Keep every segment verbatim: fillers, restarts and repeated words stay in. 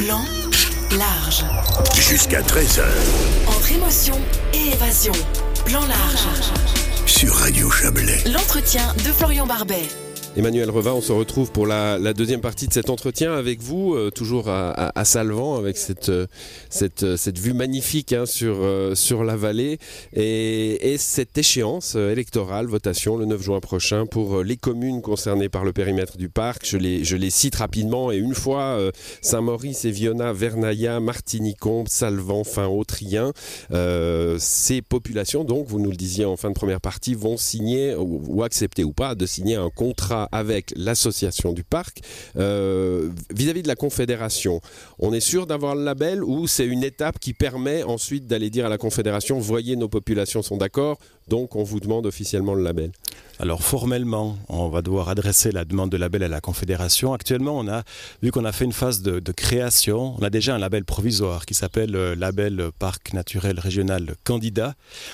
Plan large. Jusqu'à treize heures. Entre émotion et évasion. Plan large. Sur Radio Chablais. L'entretien de Florian Barbet. Emmanuel Reva, on se retrouve pour la, la deuxième partie de cet entretien avec vous, euh, toujours à, à, à Salvan, avec cette, euh, cette, cette vue magnifique hein, sur, euh, sur la vallée et, et cette échéance euh, électorale, votation le neuf juin prochain pour euh, les communes concernées par le périmètre du parc. Je les, je les cite rapidement et une fois euh, Saint-Maurice, Eviona, Vernaya, Martigny-Combe, Salvan, Fin-Haut, Trien. Euh, ces populations, donc, vous nous le disiez en fin de première partie, vont signer ou, ou accepter ou pas de signer un contrat avec l'association du parc. Euh, vis-à-vis de la Confédération, on est sûr d'avoir le label ou c'est une étape qui permet ensuite d'aller dire à la Confédération, voyez, nos populations sont d'accord, donc on vous demande officiellement le label? Alors formellement, on va devoir adresser la demande de label à la Confédération. Actuellement, on a, vu qu'on a fait une phase de, de création, on a déjà un label provisoire qui s'appelle euh, label Parc naturel régional candidat.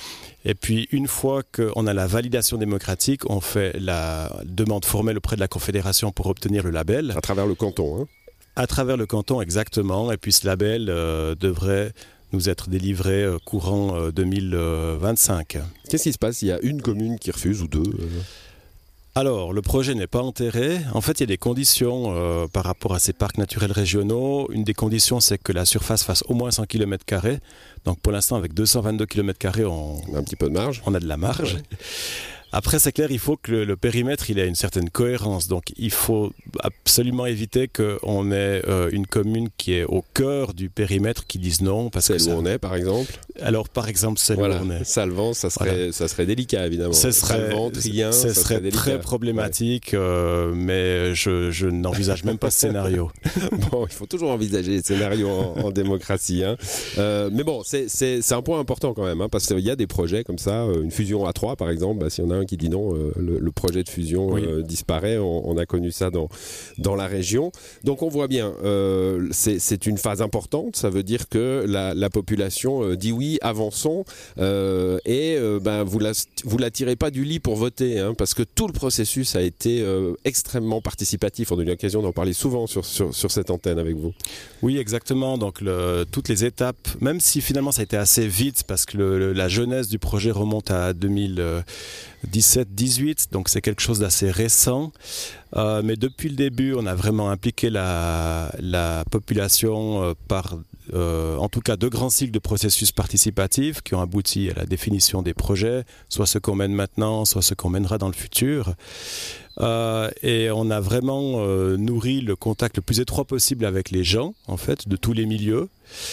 Et puis, une fois qu'on a la validation démocratique, on fait la demande formelle auprès de la Confédération pour obtenir le label. À travers le canton, hein? À travers le canton, exactement. Et puis, ce label euh, devrait nous être délivré euh, courant euh, deux mille vingt-cinq. Qu'est-ce qui se passe s'il y a une commune qui refuse ou deux euh... Alors, le projet n'est pas enterré. En fait, il y a des conditions euh, par rapport à ces parcs naturels régionaux. Une des conditions, c'est que la surface fasse au moins cent kilomètres carrés. Donc, pour l'instant, avec deux cent vingt-deux kilomètres carrés, on, on a un petit peu de marge. On a de la marge. Ouais. Après, c'est clair, il faut que le, le périmètre il ait une certaine cohérence. Donc, il faut absolument éviter qu'on ait euh, une commune qui est au cœur du périmètre qui dise non. Parce celle que où ça... on est, par exemple. Alors, par exemple, celle voilà. où on est. Salvan, ça serait, voilà. ça serait délicat, évidemment. Ce serait, Salvan, Trien, ce ça serait, serait très problématique, ouais. euh, mais je, je n'envisage même pas ce scénario. Bon, il faut toujours envisager les scénarios en, en démocratie. Hein. Euh, mais bon, c'est, c'est, c'est un point important quand même, hein, parce qu'il y a des projets comme ça, une fusion à trois, par exemple, bah, s'il y en a un qui dit non, euh, Le, le projet de fusion oui. euh, disparaît, on, on a connu ça dans, dans la région. Donc on voit bien, euh, c'est, c'est une phase importante, ça veut dire que la, la population euh, dit oui, avançons, euh, et euh, ben, vous la, vous la tirez pas du lit pour voter, hein, parce que tout le processus a été euh, extrêmement participatif. On a eu l'occasion d'en parler souvent sur, sur, sur cette antenne avec vous. Oui, exactement. Donc le, toutes les étapes, même si finalement ça a été assez vite, parce que le, le, la jeunesse du projet remonte à deux mille dix-sept dix-huit, donc c'est quelque chose d'assez récent. Euh, mais depuis le début, on a vraiment impliqué la, la population euh, par, euh, en tout cas, deux grands cycles de processus participatifs qui ont abouti à la définition des projets, soit ceux qu'on mène maintenant, soit ceux qu'on mènera dans le futur. Euh, et on a vraiment euh, nourri le contact le plus étroit possible avec les gens, en fait, de tous les milieux.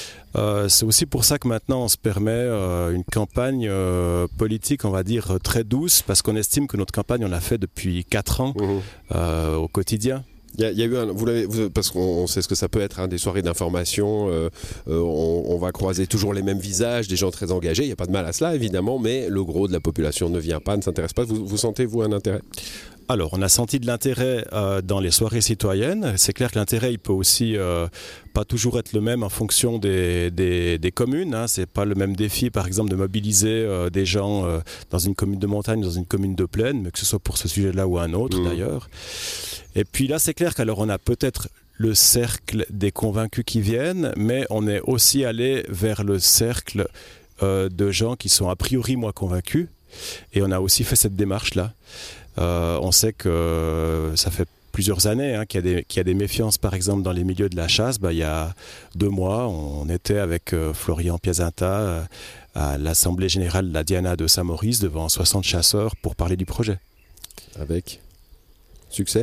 Euh, c'est aussi pour ça que maintenant on se permet euh, une campagne euh, politique, on va dire, très douce, parce qu'on estime que notre campagne, on l'a fait depuis quatre ans mmh. euh, au quotidien. Il y, a, il y a eu un, vous l'avez, vous, parce qu'on sait ce que ça peut être, hein, des soirées d'information, euh, euh, on, on va croiser toujours les mêmes visages, des gens très engagés, il n'y a pas de mal à cela évidemment, mais le gros de la population ne vient pas, ne s'intéresse pas. Vous, vous sentez-vous un intérêt ? Alors, on a senti de l'intérêt euh, dans les soirées citoyennes. C'est clair que l'intérêt, il peut aussi euh, pas toujours être le même en fonction des, des, des communes. Hein. C'est pas le même défi, par exemple, de mobiliser euh, des gens euh, dans une commune de montagne, dans une commune de plaine, mais que ce soit pour ce sujet-là ou un autre, mmh. d'ailleurs. Et puis là, c'est clair qu'alors on a peut-être le cercle des convaincus qui viennent, mais on est aussi allé vers le cercle euh, de gens qui sont a priori moins convaincus. Et on a aussi fait cette démarche-là. Euh, on sait que ça fait plusieurs années hein, qu'il y a des, qu'il y a des méfiances, par exemple, dans les milieux de la chasse. Bah, il y a deux mois, on était avec euh, Florian Piazzetta euh, à l'Assemblée générale de la Diana de Saint-Maurice devant soixante chasseurs pour parler du projet. Avec succès.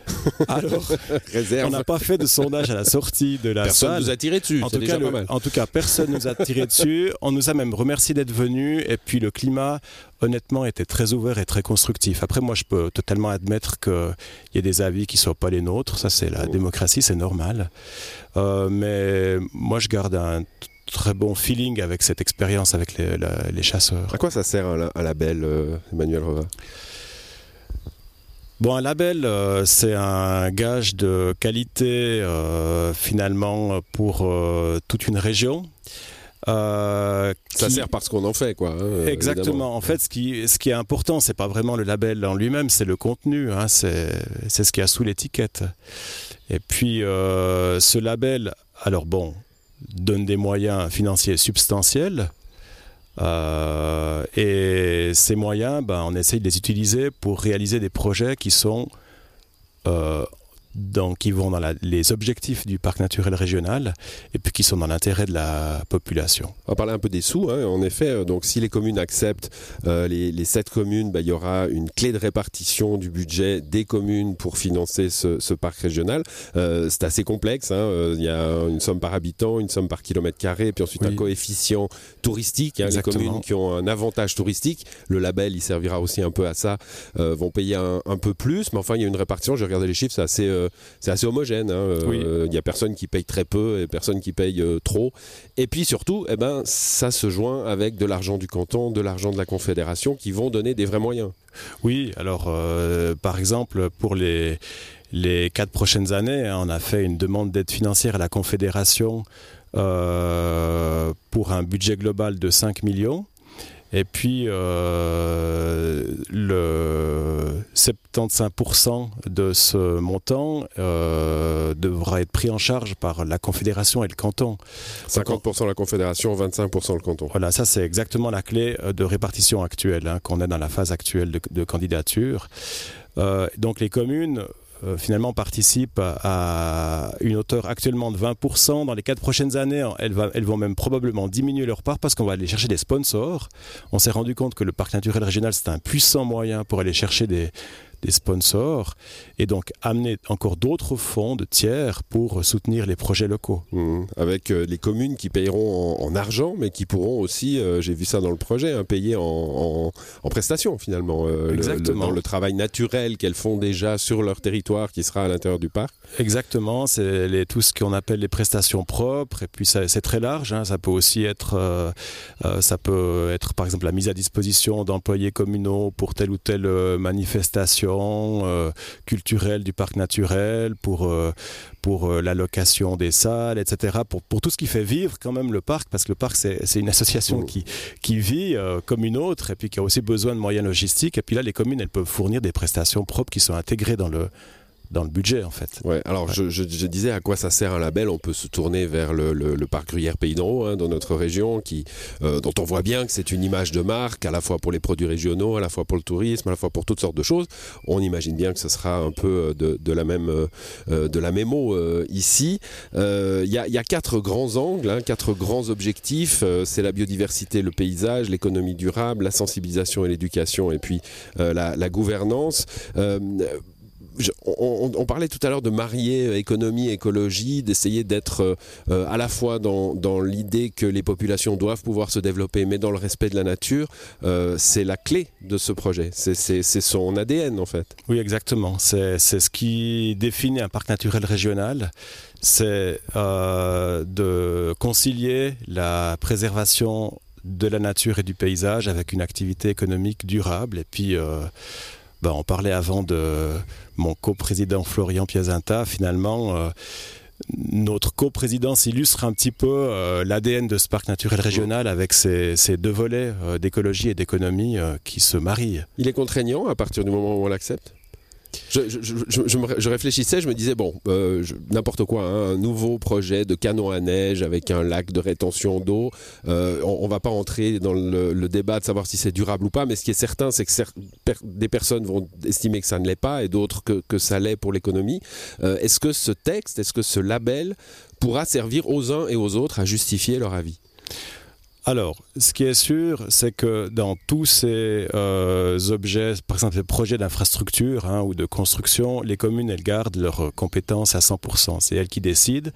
Alors, réserve. On n'a pas fait de sondage à la sortie de la personne salle. Personne nous a tiré dessus, en c'est tout déjà cas, pas le, mal. En tout cas, personne nous a tiré dessus. On nous a même remercié d'être venus. Et puis, le climat, honnêtement, était très ouvert et très constructif. Après, moi, je peux totalement admettre qu'il y a des avis qui ne soient pas les nôtres. Ça, c'est la oh. démocratie, c'est normal. Euh, mais moi, je garde un très bon feeling avec cette expérience avec les, la, les chasseurs. À quoi ça sert un, un label, euh, Emmanuel Reva ? Bon, un label, euh, c'est un gage de qualité euh, finalement pour euh, toute une région. Euh, ça qui... sert parce qu'on en fait, quoi. Hein, Exactement. Évidemment. En fait, ce qui, ce qui est important, c'est pas vraiment le label en lui-même, c'est le contenu. Hein, c'est, c'est ce qu'il y a sous l'étiquette. Et puis, euh, ce label alors bon, donne des moyens financiers substantiels. Euh, et ces moyens, ben, on essaye de les utiliser pour réaliser des projets qui sont euh, dans, qui vont dans la, les objectifs du parc naturel régional et puis qui sont dans l'intérêt de la population. On va parler un peu des sous, hein. En effet. Donc, si les communes acceptent euh, les, les sept communes, bah, il y aura une clé de répartition du budget des communes pour financer ce, ce parc régional. Euh, c'est assez complexe. Hein. Il y a une somme par habitant, une somme par kilomètre carré, puis ensuite oui. un coefficient touristique. Hein. Les communes qui ont un avantage touristique, le label, il servira aussi un peu à ça, euh, vont payer un, un peu plus. Mais enfin, il y a une répartition. J'ai regardé les chiffres, c'est assez euh, c'est assez homogène. Hein. Oui. Euh, il y a personne qui paye très peu et personne qui paye euh, trop. Et puis surtout, eh ben, ça se joint avec de l'argent du canton, de l'argent de la Confédération qui vont donner des vrais moyens. Oui, alors euh, par exemple, pour les, les quatre prochaines années, hein, on a fait une demande d'aide financière à la Confédération euh, pour un budget global de cinq millions. Et puis, euh, le soixante-quinze pour cent de ce montant euh, devra être pris en charge par la Confédération et le canton. cinquante pour cent la Confédération, vingt-cinq pour cent le canton. Voilà, ça c'est exactement la clé de répartition actuelle, hein, qu'on est dans la phase actuelle de, de candidature. Euh, donc les communes... Euh, finalement participent à une hauteur actuellement de vingt pour cent. Dans les quatre prochaines années, elles, va, elles vont même probablement diminuer leur part parce qu'on va aller chercher des sponsors. On s'est rendu compte que le parc naturel régional, c'est un puissant moyen pour aller chercher des, des sponsors et donc amener encore d'autres fonds de tiers pour soutenir les projets locaux. Mmh. Avec euh, les communes qui payeront en, en argent, mais qui pourront aussi, euh, j'ai vu ça dans le projet, hein, payer en, en, en prestations finalement. Euh, Exactement. Le, le, dans le travail naturel qu'elles font déjà sur leur territoire qui sera à l'intérieur du parc. Exactement, c'est les, tout ce qu'on appelle les prestations propres et puis ça, c'est très large. Hein, ça peut aussi être, euh, euh, ça peut être par exemple la mise à disposition d'employés communaux pour telle ou telle euh, manifestation Euh, culturelle du parc naturel, pour, euh, pour euh, la location des salles, et cetera. Pour, pour tout ce qui fait vivre quand même le parc, parce que le parc c'est, c'est une association mmh. qui, qui vit euh, comme une autre et puis qui a aussi besoin de moyens logistiques. Et puis là, les communes, elles peuvent fournir des prestations propres qui sont intégrées dans le dans le budget en fait. Ouais, alors ouais. Je, je, je disais à quoi ça sert un label. On peut se tourner vers le, le, le parc Gruyère Pays d'en Haut, hein, dans notre région, qui, euh, dont on voit bien que c'est une image de marque, à la fois pour les produits régionaux, à la fois pour le tourisme, à la fois pour toutes sortes de choses. On imagine bien que ce sera un peu de, de la même euh, de la même eau euh, ici. Il euh, y, y a quatre grands angles, hein, quatre grands objectifs. Euh, c'est la biodiversité, le paysage, l'économie durable, la sensibilisation et l'éducation, et puis euh, la, la gouvernance. Euh, Je, on, on parlait tout à l'heure de marier économie et écologie, d'essayer d'être euh, à la fois dans, dans l'idée que les populations doivent pouvoir se développer, mais dans le respect de la nature. Euh, c'est la clé de ce projet. C'est, c'est, c'est son A D N en fait. Oui, exactement. C'est, c'est ce qui définit un parc naturel régional. C'est euh, de concilier la préservation de la nature et du paysage avec une activité économique durable. Et puis... Euh, Ben, on parlait avant de mon coprésident Florian Piazinta. Finalement, euh, notre coprésidence illustre un petit peu euh, l'A D N de ce parc naturel régional avec ces, ces deux volets euh, d'écologie et d'économie euh, qui se marient. Il est contraignant à partir du moment où on l'accepte ? Je, je, je, je, je réfléchissais, je me disais, bon, euh, je, n'importe quoi, hein, un nouveau projet de canon à neige avec un lac de rétention d'eau. Euh, on ne va pas entrer dans le, le débat de savoir si c'est durable ou pas, mais ce qui est certain, c'est que cer- per- des personnes vont estimer que ça ne l'est pas et d'autres que, que ça l'est pour l'économie. Euh, est-ce que ce texte, est-ce que ce label pourra servir aux uns et aux autres à justifier leur avis ? Alors, ce qui est sûr, c'est que dans tous ces euh, objets, par exemple les projets d'infrastructure hein, ou de construction, les communes, elles gardent leurs compétences à cent pour cent. C'est elles qui décident.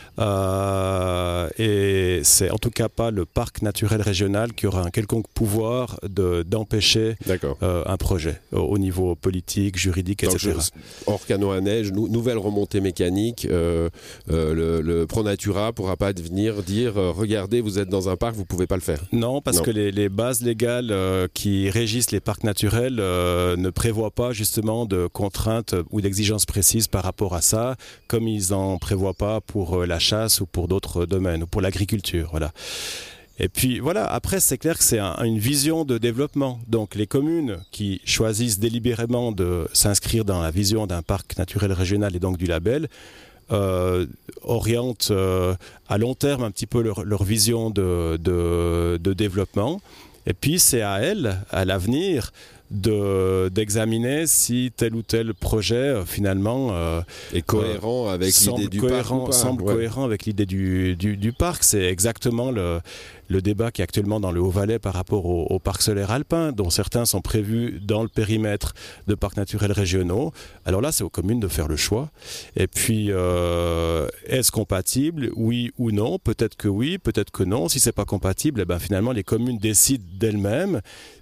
Euh, et c'est en tout cas pas le parc naturel régional qui aura un quelconque pouvoir de, d'empêcher euh, un projet au, au niveau politique, juridique, et cetera. Donc, hors canot à neige, nou, nouvelle remontée mécanique, euh, euh, le, le ProNatura ne pourra pas venir dire euh, regardez, vous êtes dans un parc, vous ne pouvez pas le faire. Non, parce non. que les, les bases légales euh, qui régissent les parcs naturels euh, ne prévoient pas justement de contraintes ou d'exigences précises par rapport à ça, comme ils n'en prévoient pas pour euh, la chasse ou pour d'autres domaines, ou pour l'agriculture, voilà. Et puis voilà, après c'est clair que c'est un, une vision de développement. Donc les communes qui choisissent délibérément de s'inscrire dans la vision d'un parc naturel régional et donc du label euh, orientent euh, à long terme un petit peu leur, leur vision de, de, de développement. Et puis c'est à elles, à l'avenir, de, d'examiner si tel ou tel projet euh, finalement euh, est cohérent euh, avec l'idée du cohérent, parc. Semble ouais. cohérent avec l'idée du, du, du parc. C'est exactement le, le débat qui est actuellement dans le Haut-Valais par rapport au, au parc solaire alpin, dont certains sont prévus dans le périmètre de parcs naturels régionaux. Alors là, c'est aux communes de faire le choix. Et puis, euh, est-ce compatible? Oui ou non? Peut-être que oui, peut-être que non. Si c'est pas compatible, eh ben, finalement, les communes décident d'elles-mêmes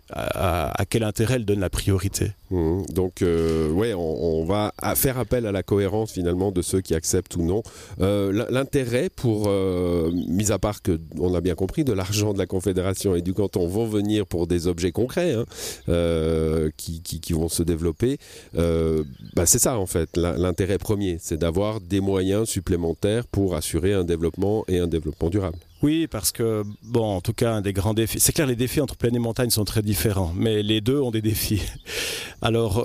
À, à quel intérêt elle donne la priorité. Mmh, donc, euh, ouais, on, on va faire appel à la cohérence finalement de ceux qui acceptent ou non. Euh, l'intérêt pour, euh, mis à part que on a bien compris, de l'argent de la Confédération et du canton vont venir pour des objets concrets hein, euh, qui, qui, qui vont se développer. Euh, bah c'est ça en fait, l'intérêt premier, c'est d'avoir des moyens supplémentaires pour assurer un développement et un développement durable. Oui, parce que, bon, en tout cas, un des grands défis... C'est clair, les défis entre plaine et montagne sont très différents, mais les deux ont des défis. Alors,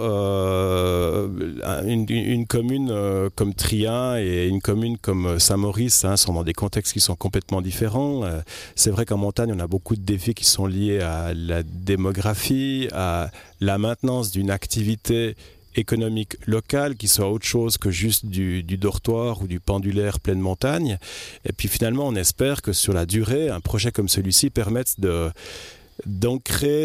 euh, une, une commune euh, comme Trien et une commune comme Saint-Maurice hein, sont dans des contextes qui sont complètement différents. Euh, c'est vrai qu'en montagne, on a beaucoup de défis qui sont liés à la démographie, à la maintenance d'une activité économique locale qui soit autre chose que juste du, du dortoir ou du pendulaire pleine montagne. Et puis finalement, on espère que sur la durée, un projet comme celui-ci permette de, d'ancrer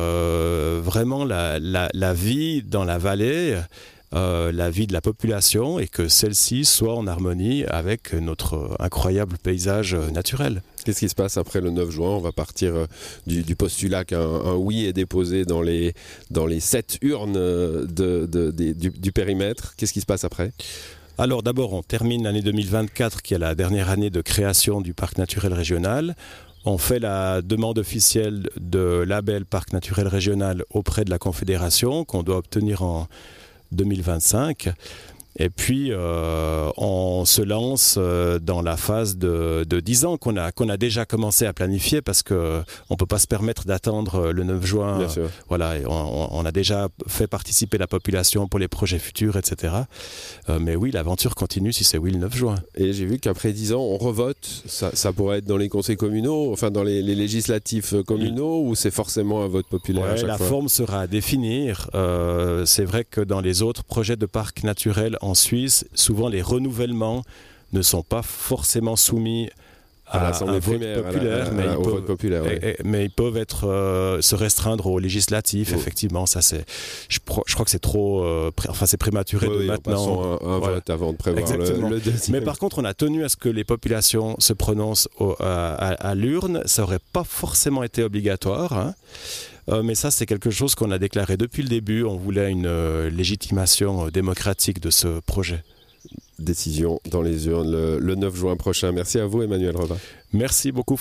euh, vraiment la, la, la vie dans la vallée, euh, la vie de la population et que celle-ci soit en harmonie avec notre incroyable paysage naturel. Qu'est-ce qui se passe après le neuf juin? On va partir euh, du, du postulat qu'un un oui est déposé dans les, dans les sept urnes de, de, de, du, du périmètre. Qu'est-ce qui se passe après? Alors d'abord, on termine l'année deux mille vingt-quatre, qui est la dernière année de création du parc naturel régional. On fait la demande officielle de label parc naturel régional auprès de la Confédération, qu'on doit obtenir en deux mille vingt-cinq. Et puis, euh, on se lance euh, dans la phase de, de dix ans qu'on a, qu'on a déjà commencé à planifier parce qu'on ne peut pas se permettre d'attendre le neuf juin. Bien sûr. Voilà, et on, on a déjà fait participer la population pour les projets futurs, et cetera. Euh, mais oui, l'aventure continue si c'est oui le neuf juin. Et j'ai vu qu'après dix ans, on revote. Ça, ça pourrait être dans les conseils communaux, enfin dans les, les législatifs communaux, oui. Ou c'est forcément un vote populaire ouais, à chaque la fois? forme sera à définir. Euh, c'est vrai que dans les autres projets de parcs naturels en Suisse, souvent les renouvellements ne sont pas forcément soumis à, à l'Assemblée un vote primaire, populaire, à la, à, mais, au ils peuvent, vote populaire ouais. et, et, mais ils peuvent être, euh, se restreindre aux législatifs, oh. Effectivement. Ça, c'est, je, je crois que c'est trop, euh, pré, enfin, c'est prématuré oui, de oui, maintenant. Un, un voilà. vote avant de prévoir le, le deuxième. Mais par contre, on a tenu à ce que les populations se prononcent au, à, à, à l'urne. Ça n'aurait pas forcément été obligatoire, hein. Euh, mais ça, c'est quelque chose qu'on a déclaré depuis le début. On voulait une euh, légitimation euh, démocratique de ce projet. Décision dans les urnes le, le neuf juin prochain. Merci à vous, Emmanuel Revin. Merci beaucoup.